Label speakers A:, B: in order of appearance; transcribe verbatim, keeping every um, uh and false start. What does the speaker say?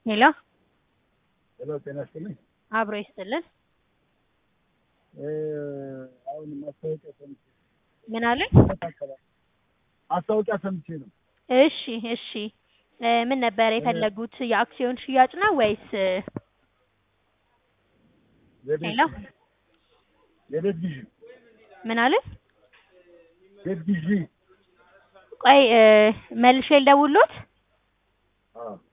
A: ሄሎ
B: ሄሎ ጤና ይስጥልኝ።
A: አብሮ ይስጥልን።
B: አሁን ማስታወቂያ ሰምቼ
A: ምን አሉኝ?
B: ማስታወቂያ ሰምቼ ነው።
A: እሺ እሺ እ ምን ነበር የፈለጉት? የአክሲዮን ሽያጭ ነው ወይስ?
B: የቤት
A: ሄሎ
B: የቤት ግዢ
A: ምን አሉኝ?
B: ቤት ግዢ።
A: ቆይ እ መልሼ ልደውልዎት?
B: አዎ